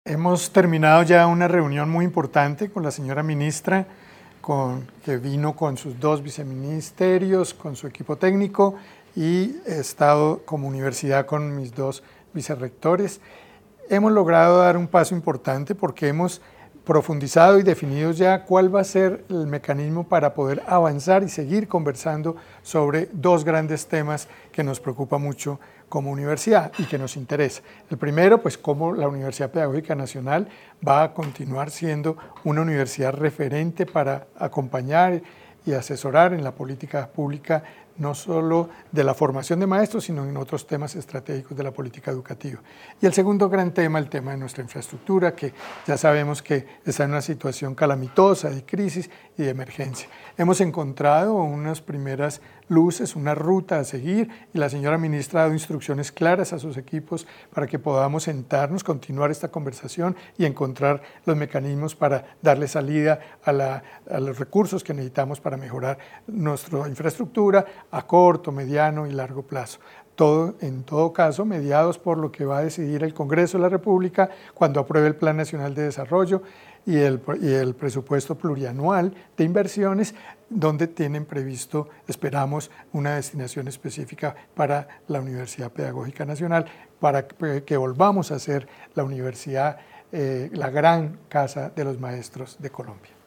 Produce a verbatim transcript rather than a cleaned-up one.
Hemos terminado ya una reunión muy importante con la señora ministra, con, que vino con sus dos viceministerios, con su equipo técnico, y he estado como universidad con mis dos vicerrectores. Hemos logrado dar un paso importante porque hemos profundizado y definido ya cuál va a ser el mecanismo para poder avanzar y seguir conversando sobre dos grandes temas que nos preocupa mucho como universidad y que nos interesa. El primero, pues cómo la Universidad Pedagógica Nacional va a continuar siendo una universidad referente para acompañar y asesorar en la política pública, no solo de la formación de maestros, sino en otros temas estratégicos de la política educativa. Y el segundo gran tema, el tema de nuestra infraestructura, que ya sabemos que está en una situación calamitosa, de crisis y de emergencia. Hemos encontrado unas primeras luces, una ruta a seguir, y la señora ministra ha dado instrucciones claras a sus equipos para que podamos sentarnos, continuar esta conversación y encontrar los mecanismos para darle salida a, la, a los recursos que necesitamos para mejorar nuestra infraestructura a corto, mediano y largo plazo. Todo, en todo caso, mediados por lo que va a decidir el Congreso de la República cuando apruebe el Plan Nacional de Desarrollo y el, y el presupuesto plurianual de inversiones, donde tienen previsto, esperamos, una destinación específica para la Universidad Pedagógica Nacional, para que, que volvamos a ser la universidad, eh, la gran casa de los maestros de Colombia.